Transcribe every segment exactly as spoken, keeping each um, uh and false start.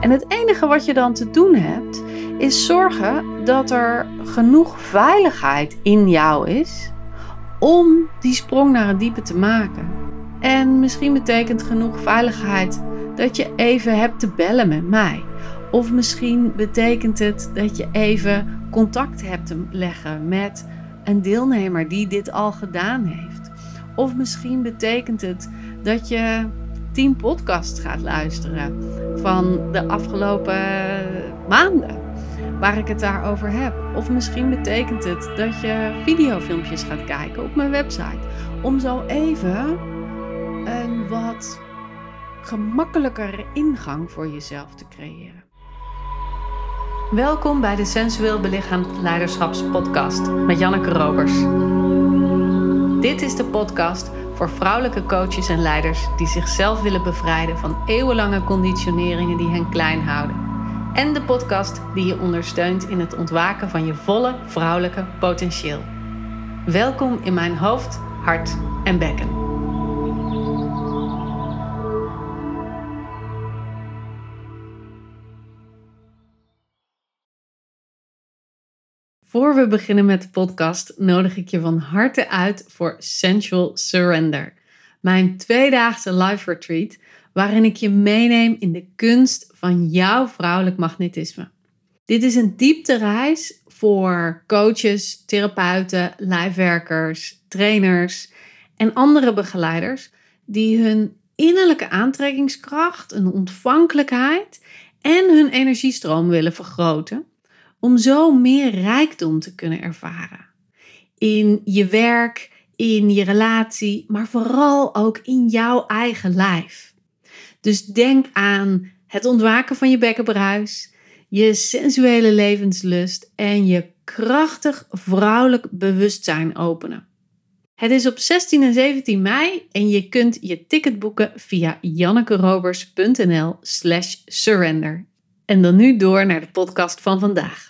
En het enige wat je dan te doen hebt, is zorgen dat er genoeg veiligheid in jou is om die sprong naar het diepe te maken. En misschien betekent genoeg veiligheid dat je even hebt te bellen met mij. Of misschien betekent het dat je even contact hebt te leggen met een deelnemer die dit al gedaan heeft. Of misschien betekent het dat je tien podcasts gaat luisteren van de afgelopen maanden waar ik het daarover heb. Of misschien betekent het dat je videofilmpjes gaat kijken op mijn website. Om zo even een wat gemakkelijkere ingang voor jezelf te creëren. Welkom bij de Sensueel Belichaamd Leiderschapspodcast met Janneke Robers. Dit is de podcast voor vrouwelijke coaches en leiders die zichzelf willen bevrijden van eeuwenlange conditioneringen die hen klein houden. En de podcast die je ondersteunt in het ontwaken van je volle vrouwelijke potentieel. Welkom in mijn hoofd, hart en bekken. Voor we beginnen met de podcast nodig ik je van harte uit voor Sensual Surrender. Mijn tweedaagse live retreat waarin ik je meeneem in de kunst van jouw vrouwelijk magnetisme. Dit is een dieptereis voor coaches, therapeuten, lijfwerkers, trainers en andere begeleiders die hun innerlijke aantrekkingskracht, een ontvankelijkheid en hun energiestroom willen vergroten. Om zo meer rijkdom te kunnen ervaren. In je werk, in je relatie, maar vooral ook in jouw eigen lijf. Dus denk aan het ontwaken van je bekkenbruis, je sensuele levenslust en je krachtig vrouwelijk bewustzijn openen. Het is op zestien en zeventien mei en je kunt je ticket boeken via jannekerobers.nl slash surrender. En dan nu door naar de podcast van vandaag.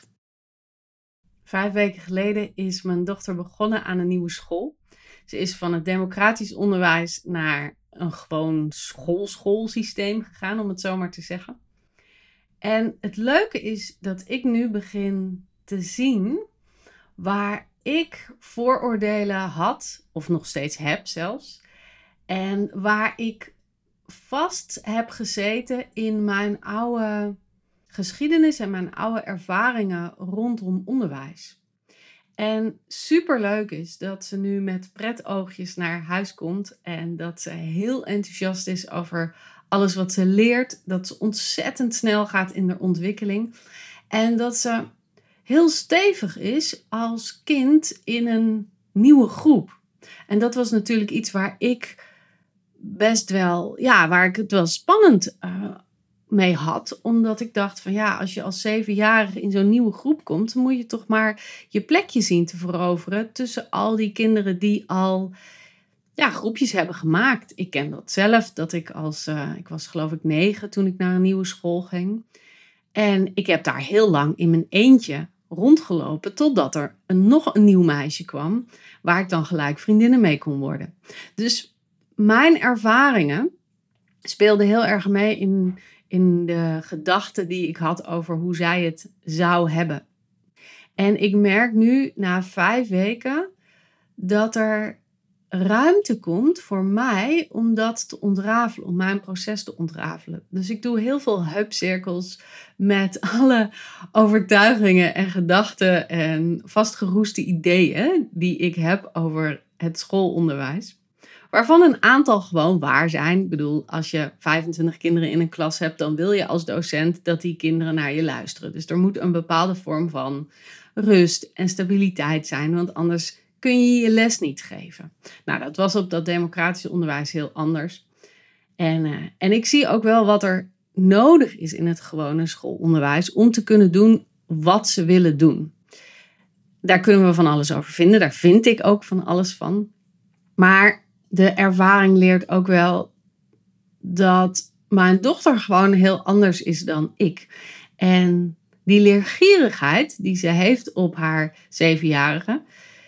Vijf weken geleden is mijn dochter begonnen aan een nieuwe school. Ze is van het democratisch onderwijs naar een gewoon school-schoolsysteem gegaan, om het zo maar te zeggen. En het leuke is dat ik nu begin te zien waar ik vooroordelen had, of nog steeds heb zelfs. En waar ik vast heb gezeten in mijn oude geschiedenis en mijn oude ervaringen rondom onderwijs. En superleuk is dat ze nu met pretoogjes naar huis komt en dat ze heel enthousiast is over alles wat ze leert. Dat ze ontzettend snel gaat in de ontwikkeling. En dat ze heel stevig is als kind in een nieuwe groep. En dat was natuurlijk iets waar ik best wel, ja, waar ik het wel spannend uh, mee had. Omdat ik dacht van ja, als je als zevenjarige in zo'n nieuwe groep komt, dan moet je toch maar je plekje zien te veroveren tussen al die kinderen die al ja, groepjes hebben gemaakt. Ik ken dat zelf, dat ik als, uh, ik was geloof ik negen toen ik naar een nieuwe school ging. En ik heb daar heel lang in mijn eentje rondgelopen totdat er een, nog een nieuw meisje kwam waar ik dan gelijk vriendinnen mee kon worden. Dus mijn ervaringen speelden heel erg mee in in de gedachten die ik had over hoe zij het zou hebben. En ik merk nu na vijf weken dat er ruimte komt voor mij om dat te ontrafelen, om mijn proces te ontrafelen. Dus ik doe heel veel heupcirkels met alle overtuigingen en gedachten en vastgeroeste ideeën die ik heb over het schoolonderwijs. Waarvan een aantal gewoon waar zijn. Ik bedoel, als je vijfentwintig kinderen in een klas hebt, dan wil je als docent dat die kinderen naar je luisteren. Dus er moet een bepaalde vorm van rust en stabiliteit zijn, want anders kun je je les niet geven. Nou, dat was op dat democratische onderwijs heel anders. En, uh, en ik zie ook wel wat er nodig is in het gewone schoolonderwijs om te kunnen doen wat ze willen doen. Daar kunnen we van alles over vinden. Daar vind ik ook van alles van. Maar de ervaring leert ook wel dat mijn dochter gewoon heel anders is dan ik. En die leergierigheid die ze heeft op haar zevenjarige,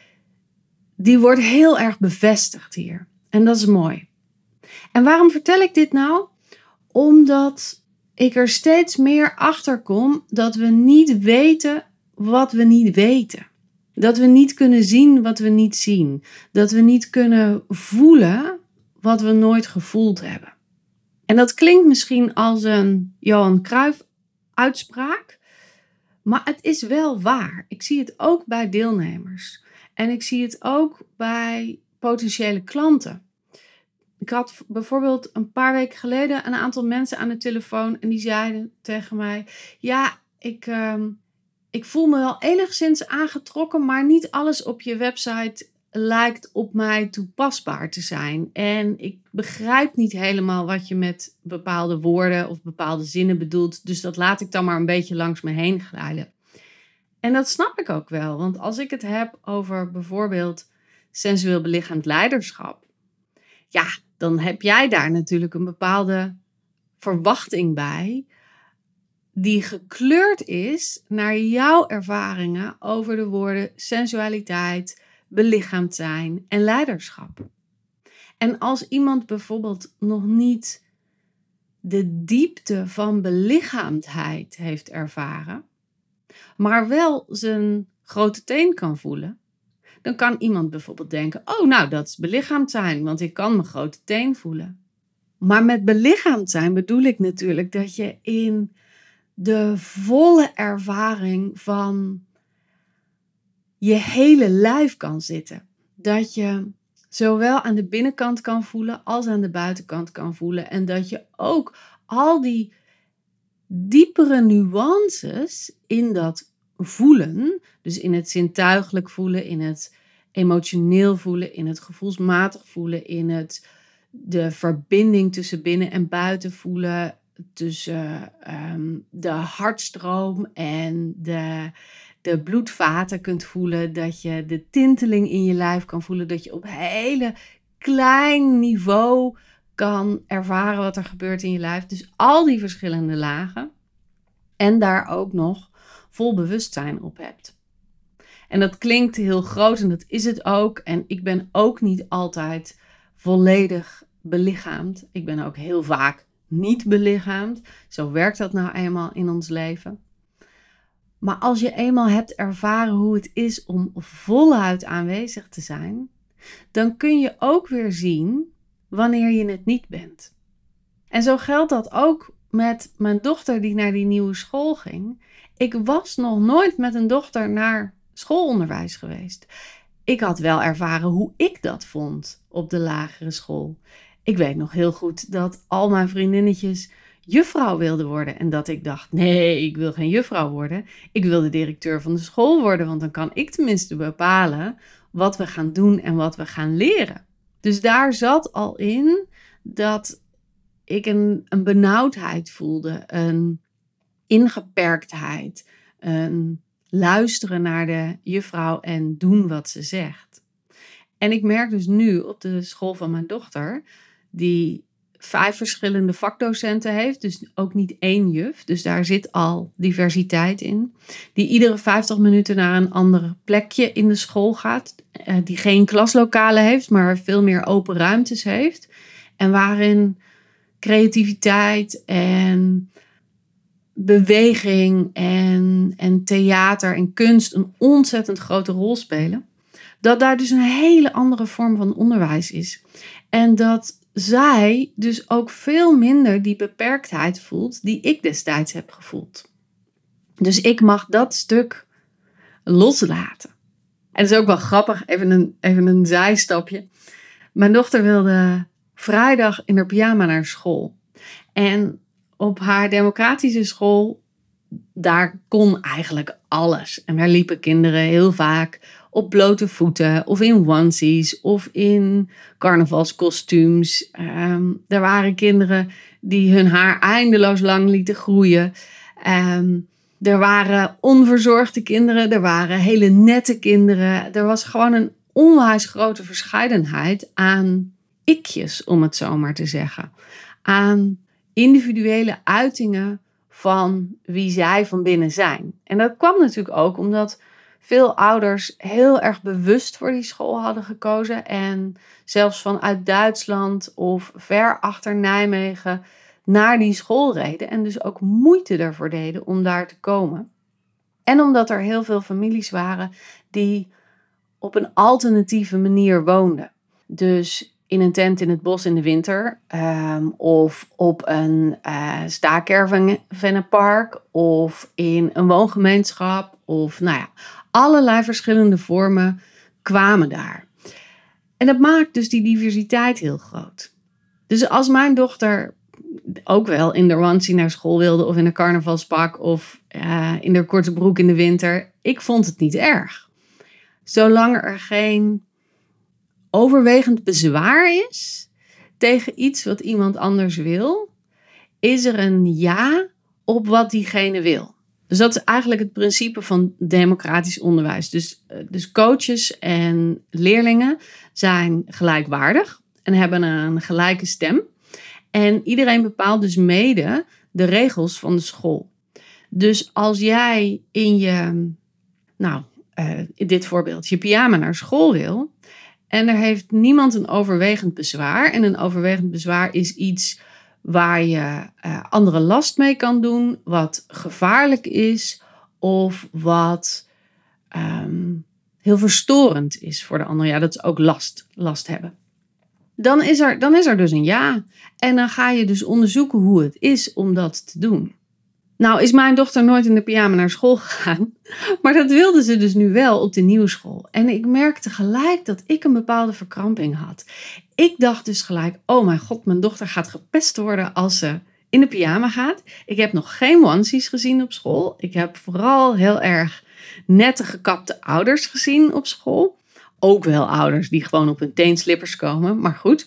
die wordt heel erg bevestigd hier. En dat is mooi. En waarom vertel ik dit nou? Omdat ik er steeds meer achter kom dat we niet weten wat we niet weten. Dat we niet kunnen zien wat we niet zien. Dat we niet kunnen voelen wat we nooit gevoeld hebben. En dat klinkt misschien als een Johan Cruijff uitspraak, maar het is wel waar. Ik zie het ook bij deelnemers. En ik zie het ook bij potentiële klanten. Ik had bijvoorbeeld een paar weken geleden een aantal mensen aan de telefoon en die zeiden tegen mij: ja, ik, uh, ik voel me wel enigszins aangetrokken, maar niet alles op je website lijkt op mij toepasbaar te zijn. En ik begrijp niet helemaal wat je met bepaalde woorden of bepaalde zinnen bedoelt, dus dat laat ik dan maar een beetje langs me heen glijden. En dat snap ik ook wel, want als ik het heb over bijvoorbeeld sensueel belichaamd leiderschap, ja, dan heb jij daar natuurlijk een bepaalde verwachting bij die gekleurd is naar jouw ervaringen over de woorden sensualiteit, belichaamd zijn en leiderschap. En als iemand bijvoorbeeld nog niet de diepte van belichaamdheid heeft ervaren, maar wel zijn grote teen kan voelen, dan kan iemand bijvoorbeeld denken: oh, nou, dat is belichaamd zijn, want ik kan mijn grote teen voelen. Maar met belichaamd zijn bedoel ik natuurlijk dat je in de volle ervaring van je hele lijf kan zitten. Dat je zowel aan de binnenkant kan voelen als aan de buitenkant kan voelen. En dat je ook al die diepere nuances in dat voelen, dus in het zintuigelijk voelen, in het emotioneel voelen, in het gevoelsmatig voelen, in het de verbinding tussen binnen en buiten voelen, tussen um, de hartstroom en de, de bloedvaten kunt voelen, dat je de tinteling in je lijf kan voelen, dat je op hele klein niveau kan ervaren wat er gebeurt in je lijf. Dus al die verschillende lagen en daar ook nog vol bewustzijn op hebt. En dat klinkt heel groot en dat is het ook. En ik ben ook niet altijd volledig belichaamd. Ik ben ook heel vaak niet belichaamd. Zo werkt dat nou eenmaal in ons leven. Maar als je eenmaal hebt ervaren hoe het is om voluit aanwezig te zijn, dan kun je ook weer zien wanneer je het niet bent. En zo geldt dat ook met mijn dochter die naar die nieuwe school ging. Ik was nog nooit met een dochter naar schoolonderwijs geweest. Ik had wel ervaren hoe ik dat vond op de lagere school. Ik weet nog heel goed dat al mijn vriendinnetjes juffrouw wilden worden. En dat ik dacht, nee, ik wil geen juffrouw worden. Ik wil de directeur van de school worden, want dan kan ik tenminste bepalen wat we gaan doen en wat we gaan leren. Dus daar zat al in dat ik een, een benauwdheid voelde, een ingeperktheid, een luisteren naar de juffrouw en doen wat ze zegt. En ik merk dus nu op de school van mijn dochter, die vijf verschillende vakdocenten heeft, dus ook niet één juf, dus daar zit al diversiteit in, die iedere vijftig minuten naar een ander plekje in de school gaat, die geen klaslokalen heeft, maar veel meer open ruimtes heeft en waarin creativiteit en beweging en, en theater en kunst een ontzettend grote rol spelen. Dat daar dus een hele andere vorm van onderwijs is. En dat zij dus ook veel minder die beperktheid voelt die ik destijds heb gevoeld. Dus ik mag dat stuk loslaten. En het is ook wel grappig, even een, even een zijstapje. Mijn dochter wilde vrijdag in haar pyjama naar school. En op haar democratische school, daar kon eigenlijk alles. En daar liepen kinderen heel vaak op blote voeten of in onesies of in carnavalskostuums. Um, er waren kinderen die hun haar eindeloos lang lieten groeien. Um, er waren onverzorgde kinderen, er waren hele nette kinderen. Er was gewoon een onwijs grote verscheidenheid aan ikjes, om het zo maar te zeggen. Aan individuele uitingen van wie zij van binnen zijn. En dat kwam natuurlijk ook omdat veel ouders heel erg bewust voor die school hadden gekozen. En zelfs vanuit Duitsland of ver achter Nijmegen naar die school reden en dus ook moeite ervoor deden om daar te komen. En omdat er heel veel families waren die op een alternatieve manier woonden. Dus in een tent in het bos in de winter, um, of op een uh, staakervennenpark, of in een woongemeenschap, of nou ja, allerlei verschillende vormen kwamen daar. En dat maakt dus die diversiteit heel groot. Dus als mijn dochter ook wel in de onesie naar school wilde, of in een carnavalspak, of uh, in de korte broek in de winter, ik vond het niet erg. Zolang er geen overwegend bezwaar is tegen iets wat iemand anders wil, is er een ja op wat diegene wil. Dus dat is eigenlijk het principe van democratisch onderwijs. Dus, dus coaches en leerlingen zijn gelijkwaardig en hebben een gelijke stem. En iedereen bepaalt dus mede de regels van de school. Dus als jij in je, nou, uh, in dit voorbeeld, je pyjama naar school wil, en er heeft niemand een overwegend bezwaar. En een overwegend bezwaar is iets waar je uh, andere last mee kan doen, wat gevaarlijk is of wat um, heel verstorend is voor de ander. Ja, dat is ook last, last hebben. Dan is, er, dan is er dus een ja. En dan ga je dus onderzoeken hoe het is om dat te doen. Nou is mijn dochter nooit in de pyjama naar school gegaan. Maar dat wilde ze dus nu wel op de nieuwe school. En ik merkte gelijk dat ik een bepaalde verkramping had. Ik dacht dus gelijk, oh mijn god, mijn dochter gaat gepest worden als ze in de pyjama gaat. Ik heb nog geen onesies gezien op school. Ik heb vooral heel erg nette gekapte ouders gezien op school. Ook wel ouders die gewoon op hun teenslippers komen, maar goed.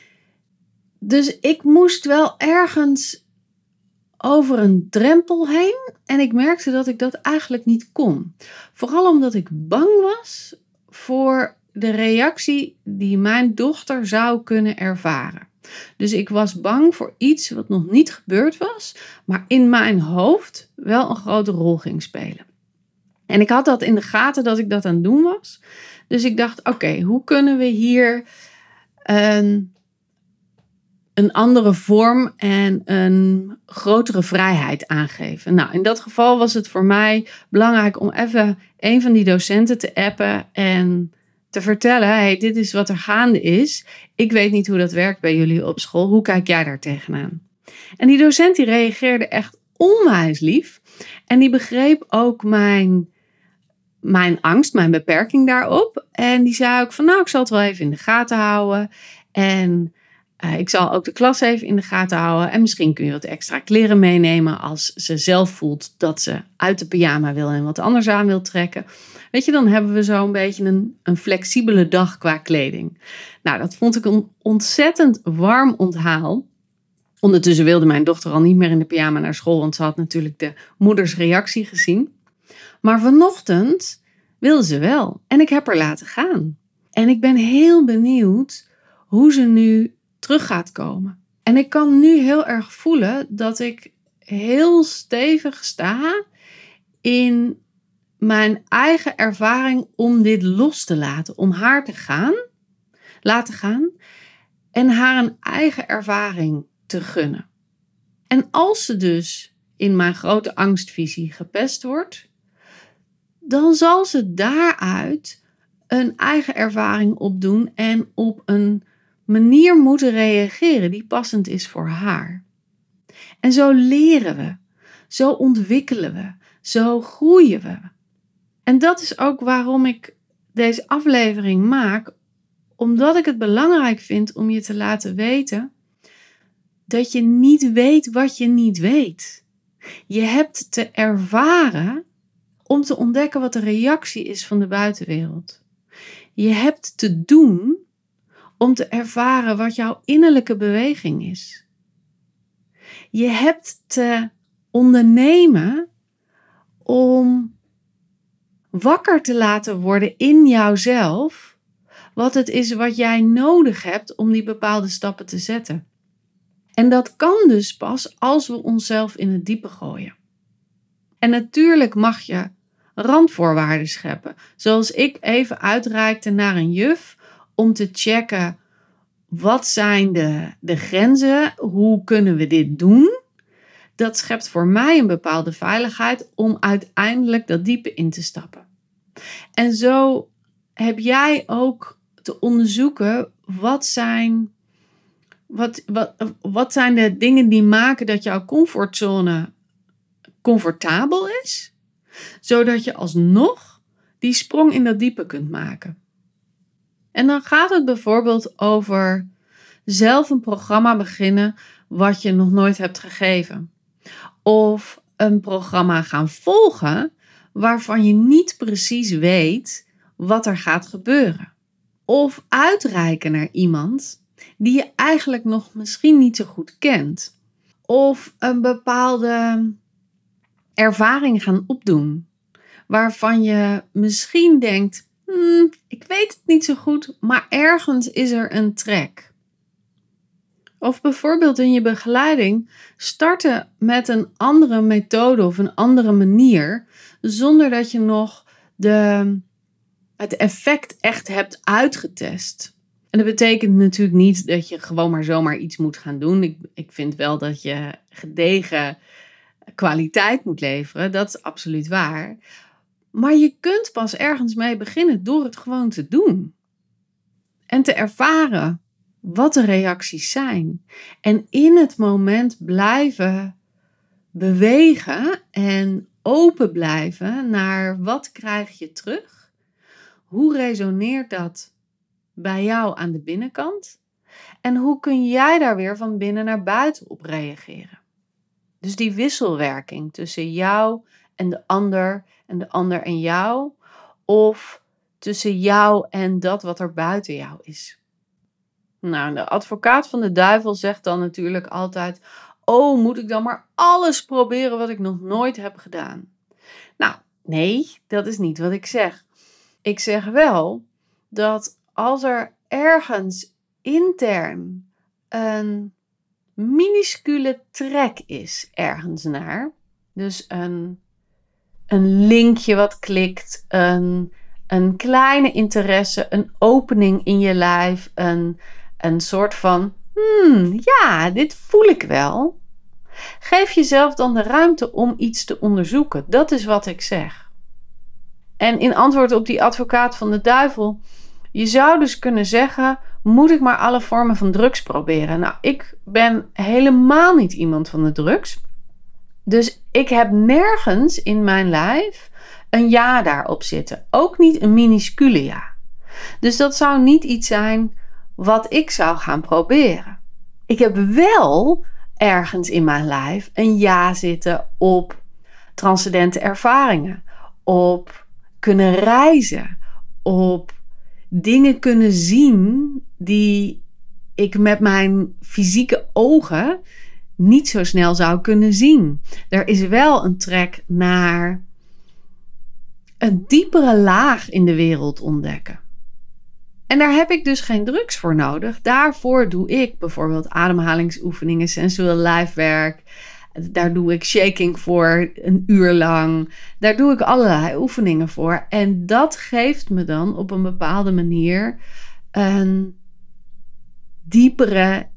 Dus ik moest wel ergens over een drempel heen en ik merkte dat ik dat eigenlijk niet kon. Vooral omdat ik bang was voor de reactie die mijn dochter zou kunnen ervaren. Dus ik was bang voor iets wat nog niet gebeurd was, maar in mijn hoofd wel een grote rol ging spelen. En ik had dat in de gaten dat ik dat aan het doen was. Dus ik dacht, oké, okay, hoe kunnen we hier een, een andere vorm en een grotere vrijheid aangeven? Nou, in dat geval was het voor mij belangrijk om even een van die docenten te appen en te vertellen, hey, dit is wat er gaande is. Ik weet niet hoe dat werkt bij jullie op school. Hoe kijk jij daar tegenaan? En die docent die reageerde echt onwijs lief. En die begreep ook mijn, mijn angst, mijn beperking daarop. En die zei ook van, nou, ik zal het wel even in de gaten houden. En uh, ik zal ook de klas even in de gaten houden. En misschien kun je wat extra kleren meenemen als ze zelf voelt dat ze uit de pyjama wil en wat anders aan wil trekken. Weet je, dan hebben we zo een beetje een, een flexibele dag qua kleding. Nou, dat vond ik een ontzettend warm onthaal. Ondertussen wilde mijn dochter al niet meer in de pyjama naar school, want ze had natuurlijk de moeders reactie gezien. Maar vanochtend wilde ze wel. En ik heb haar laten gaan. En ik ben heel benieuwd hoe ze nu terug gaat komen. En ik kan nu heel erg voelen dat ik heel stevig sta in mijn eigen ervaring om dit los te laten. Om haar te gaan, laten gaan en haar een eigen ervaring te gunnen. En als ze dus in mijn grote angstvisie gepest wordt, dan zal ze daaruit een eigen ervaring opdoen en op een manier moeten reageren die passend is voor haar. En zo leren we, zo ontwikkelen we, zo groeien we. En dat is ook waarom ik deze aflevering maak, omdat ik het belangrijk vind om je te laten weten dat je niet weet wat je niet weet. Je hebt te ervaren om te ontdekken wat de reactie is van de buitenwereld. Je hebt te doen om te ervaren wat jouw innerlijke beweging is. Je hebt te ondernemen om wakker te laten worden in jouzelf wat het is wat jij nodig hebt om die bepaalde stappen te zetten. En dat kan dus pas als we onszelf in het diepe gooien. En natuurlijk mag je randvoorwaarden scheppen. Zoals ik even uitreikte naar een juf om te checken wat zijn de, de grenzen? Hoe kunnen we dit doen? Dat schept voor mij een bepaalde veiligheid om uiteindelijk dat diepe in te stappen. En zo heb jij ook te onderzoeken wat zijn, wat, wat, wat zijn de dingen die maken dat jouw comfortzone comfortabel is, zodat je alsnog die sprong in dat diepe kunt maken. En dan gaat het bijvoorbeeld over zelf een programma beginnen wat je nog nooit hebt gegeven. Of een programma gaan volgen waarvan je niet precies weet wat er gaat gebeuren. Of uitreiken naar iemand die je eigenlijk nog misschien niet zo goed kent. Of een bepaalde ervaring gaan opdoen waarvan je misschien denkt, hmm, ik weet het niet zo goed, maar ergens is er een trek. Of bijvoorbeeld in je begeleiding starten met een andere methode of een andere manier, zonder dat je nog de, het effect echt hebt uitgetest. En dat betekent natuurlijk niet dat je gewoon maar zomaar iets moet gaan doen. Ik, ik vind wel dat je gedegen kwaliteit moet leveren, dat is absoluut waar. Maar je kunt pas ergens mee beginnen door het gewoon te doen. En te ervaren wat de reacties zijn. En in het moment blijven bewegen en open blijven naar wat krijg je terug? Hoe resoneert dat bij jou aan de binnenkant? En hoe kun jij daar weer van binnen naar buiten op reageren? Dus die wisselwerking tussen jou en de ander en de ander en jou. Of tussen jou en dat wat er buiten jou is. Nou, de advocaat van de duivel zegt dan natuurlijk altijd, oh, moet ik dan maar alles proberen wat ik nog nooit heb gedaan? Nou, nee, dat is niet wat ik zeg. Ik zeg wel dat als er ergens intern een minuscule trek is ergens naar, dus een, een linkje wat klikt, een, een kleine interesse, een opening in je lijf, een, een soort van, hmm, ja, dit voel ik wel. Geef jezelf dan de ruimte om iets te onderzoeken. Dat is wat ik zeg. En in antwoord op die advocaat van de duivel, je zou dus kunnen zeggen, moet ik maar alle vormen van drugs proberen? Nou, ik ben helemaal niet iemand van de drugs. Dus ik heb nergens in mijn lijf een ja daarop zitten. Ook niet een minuscule ja. Dus dat zou niet iets zijn wat ik zou gaan proberen. Ik heb wel ergens in mijn lijf een ja zitten op transcendente ervaringen. Op kunnen reizen. Op dingen kunnen zien die ik met mijn fysieke ogen niet zo snel zou kunnen zien. Er is wel een trek naar een diepere laag in de wereld ontdekken. En daar heb ik dus geen drugs voor nodig. Daarvoor doe ik bijvoorbeeld ademhalingsoefeningen, sensueel lijfwerk. Daar doe ik shaking voor een uur lang. Daar doe ik allerlei oefeningen voor. En dat geeft me dan op een bepaalde manier een diepere,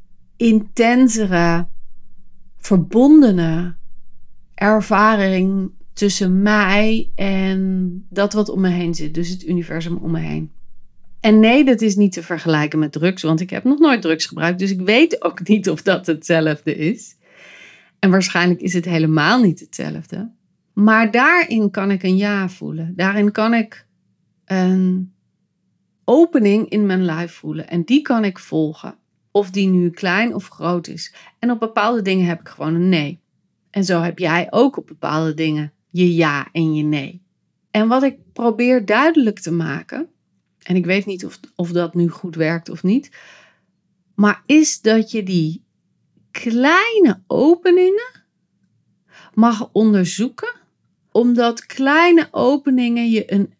intensere, verbondene ervaring tussen mij en dat wat om me heen zit. Dus het universum om me heen. En nee, dat is niet te vergelijken met drugs, want ik heb nog nooit drugs gebruikt. Dus ik weet ook niet of dat hetzelfde is. En waarschijnlijk is het helemaal niet hetzelfde. Maar daarin kan ik een ja voelen. Daarin kan ik een opening in mijn lijf voelen. En die kan ik volgen. Of die nu klein of groot is. En op bepaalde dingen heb ik gewoon een nee. En zo heb jij ook op bepaalde dingen je ja en je nee. En wat ik probeer duidelijk te maken, en ik weet niet of, of dat nu goed werkt of niet, maar is dat je die kleine openingen mag onderzoeken, omdat kleine openingen je een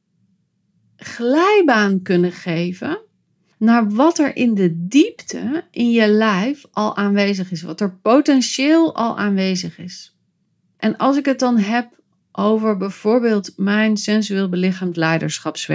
glijbaan kunnen geven naar wat er in de diepte in je lijf al aanwezig is, wat er potentieel al aanwezig is. En als ik het dan heb over bijvoorbeeld mijn sensueel belichaamd leiderschapswerk,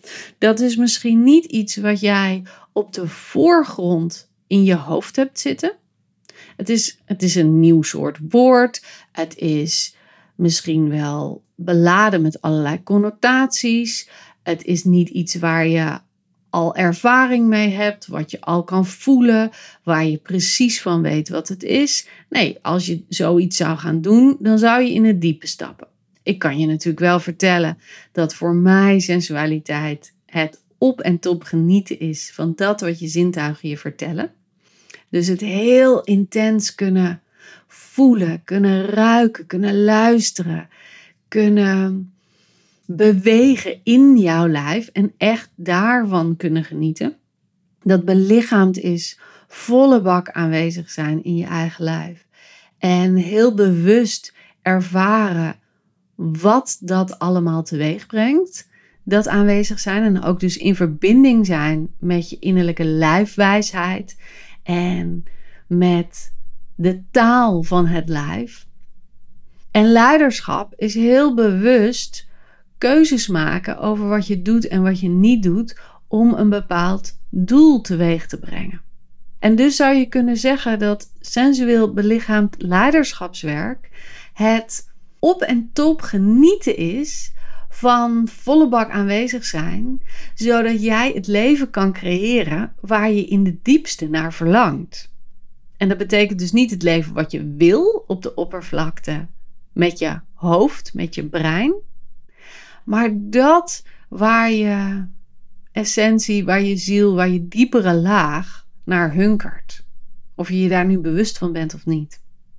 Dat is misschien niet iets wat jij op de voorgrond in je hoofd hebt zitten. Het is, het is een nieuw soort woord. Het is misschien wel beladen met allerlei connotaties. Het is niet iets waar je al ervaring mee hebt, wat je al kan voelen, waar je precies van weet wat het is. Nee, als je zoiets zou gaan doen, dan zou je in het diepe stappen. Ik kan je natuurlijk wel vertellen dat voor mij sensualiteit het op en top genieten is van dat wat je zintuigen je vertellen. Dus het heel intens kunnen voelen, kunnen ruiken, kunnen luisteren, kunnen bewegen in jouw lijf en echt daarvan kunnen genieten. Dat belichaamd is, volle bak aanwezig zijn in je eigen lijf. En heel bewust ervaren wat dat allemaal teweeg brengt. Dat aanwezig zijn en ook dus in verbinding zijn met je innerlijke lijfwijsheid en met de taal van het lijf. En leiderschap is heel bewust keuzes maken over wat je doet en wat je niet doet om een bepaald doel teweeg te brengen. En dus zou je kunnen zeggen dat sensueel belichaamd leiderschapswerk het op en top genieten is van volle bak aanwezig zijn, zodat jij het leven kan creëren waar je in de diepste naar verlangt. En dat betekent dus niet het leven wat je wil op de oppervlakte met je hoofd, met je brein, maar dat waar je essentie, waar je ziel, waar je diepere laag naar hunkert. Of je je daar nu bewust van bent of niet.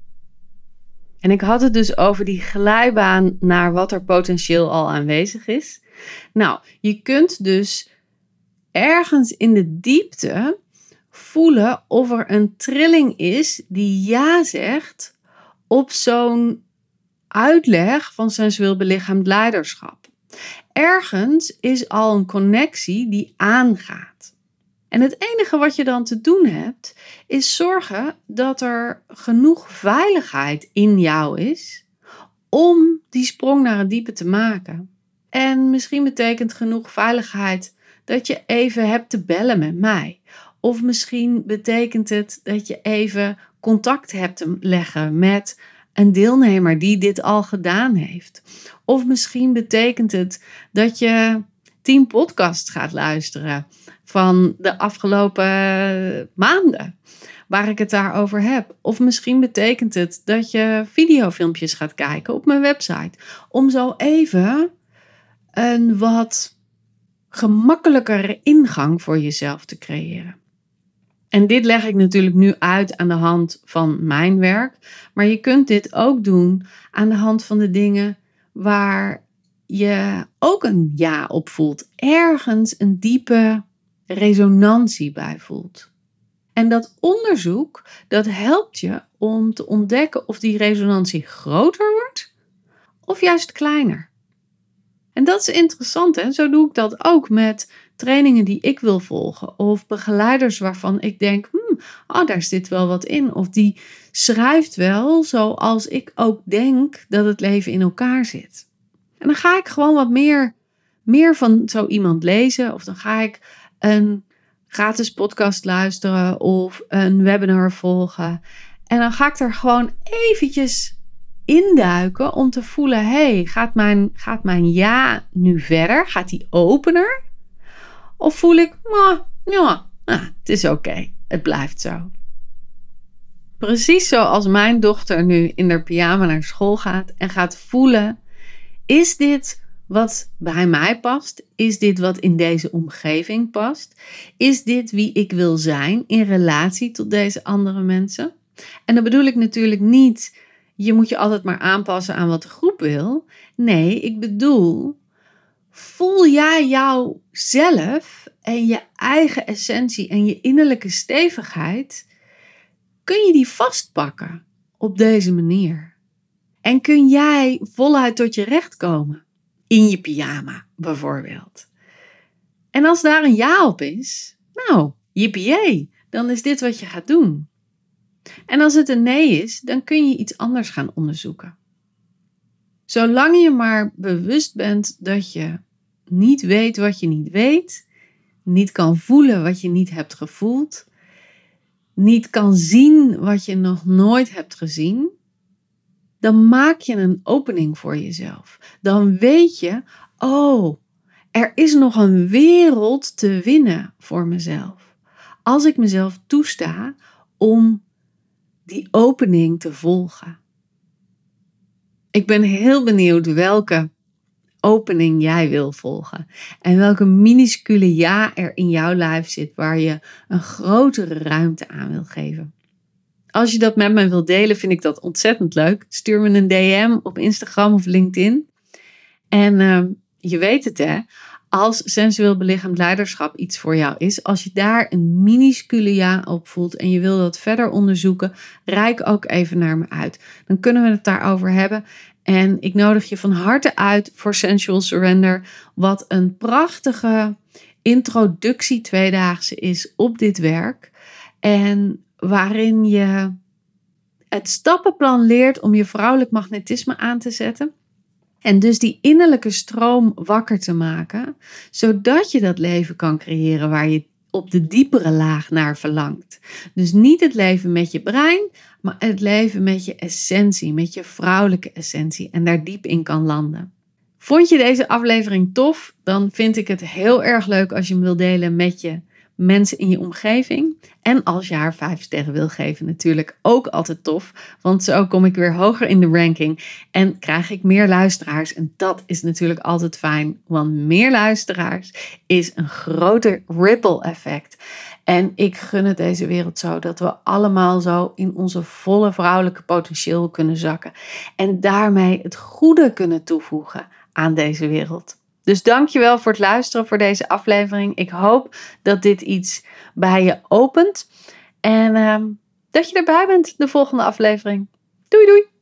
En ik had het dus over die glijbaan naar wat er potentieel al aanwezig is. Nou, je kunt dus ergens in de diepte voelen of er een trilling is die ja zegt op zo'n uitleg van sensueel belichaamd leiderschap. Ergens is al een connectie die aangaat. En het enige wat je dan te doen hebt, is zorgen dat er genoeg veiligheid in jou is om die sprong naar het diepe te maken. En misschien betekent genoeg veiligheid dat je even hebt te bellen met mij. Of misschien betekent het dat je even contact hebt te leggen met een deelnemer die dit al gedaan heeft. Of misschien betekent het dat je tien podcasts gaat luisteren van de afgelopen maanden, waar ik het daarover heb. Of misschien betekent het dat je videofilmpjes gaat kijken op mijn website, om zo even een wat gemakkelijkere ingang voor jezelf te creëren. En dit leg ik natuurlijk nu uit aan de hand van mijn werk, maar je kunt dit ook doen aan de hand van de dingen waar je ook een ja op voelt. Ergens een diepe resonantie bij voelt. En dat onderzoek, dat helpt je om te ontdekken of die resonantie groter wordt of juist kleiner. En dat is interessant, hè? Zo doe ik dat ook met trainingen die ik wil volgen. Of begeleiders waarvan ik denk, hmm, oh, daar zit wel wat in. Of die schrijft wel zoals ik ook denk dat het leven in elkaar zit. En dan ga ik gewoon wat meer, meer van zo iemand lezen. Of dan ga ik een gratis podcast luisteren of een webinar volgen. En dan ga ik er gewoon eventjes induiken om te voelen, hey, gaat mijn, gaat mijn ja nu verder? Gaat die opener? Of voel ik, nou, ja, nou, het is oké, okay. Het blijft zo. Precies zoals mijn dochter nu in haar pyjama naar school gaat en gaat voelen, is dit wat bij mij past? Is dit wat in deze omgeving past? Is dit wie ik wil zijn in relatie tot deze andere mensen? En dan bedoel ik natuurlijk niet, je moet je altijd maar aanpassen aan wat de groep wil. Nee, ik bedoel, voel jij jouzelf en je eigen essentie en je innerlijke stevigheid, kun je die vastpakken op deze manier? En kun jij voluit tot je recht komen? In je pyjama bijvoorbeeld. En als daar een ja op is, nou, jippie, dan is dit wat je gaat doen. En als het een nee is, dan kun je iets anders gaan onderzoeken. Zolang je maar bewust bent dat je niet weet wat je niet weet, niet kan voelen wat je niet hebt gevoeld, niet kan zien wat je nog nooit hebt gezien, dan maak je een opening voor jezelf. Dan weet je, oh, er is nog een wereld te winnen voor mezelf. Als ik mezelf toesta om die opening te volgen. Ik ben heel benieuwd welke opening jij wil volgen. En welke minuscule ja er in jouw lijf zit waar je een grotere ruimte aan wil geven. Als je dat met mij wilt delen, vind ik dat ontzettend leuk. Stuur me een D M op Instagram of LinkedIn. En uh, je weet het hè, als sensueel belichaamd leiderschap iets voor jou is, als je daar een minuscule ja op voelt en je wil dat verder onderzoeken, reik ook even naar me uit. Dan kunnen we het daarover hebben. En ik nodig je van harte uit voor Sensual Surrender, wat een prachtige introductie tweedaagse is op dit werk. En waarin je het stappenplan leert om je vrouwelijk magnetisme aan te zetten. En dus die innerlijke stroom wakker te maken, zodat je dat leven kan creëren waar je op de diepere laag naar verlangt. Dus niet het leven met je brein, maar het leven met je essentie, met je vrouwelijke essentie en daar diep in kan landen. Vond je deze aflevering tof? Dan vind ik het heel erg leuk als je hem wil delen met je mensen in je omgeving. En als je haar vijf sterren wil geven, natuurlijk ook altijd tof. Want zo kom ik weer hoger in de ranking en krijg ik meer luisteraars. En dat is natuurlijk altijd fijn, want meer luisteraars is een groter ripple effect. En ik gun het deze wereld zo dat we allemaal zo in onze volle vrouwelijke potentieel kunnen zakken. En daarmee het goede kunnen toevoegen aan deze wereld. Dus dankjewel voor het luisteren voor deze aflevering. Ik hoop dat dit iets bij je opent. En uh, dat je erbij bent de volgende aflevering. Doei doei!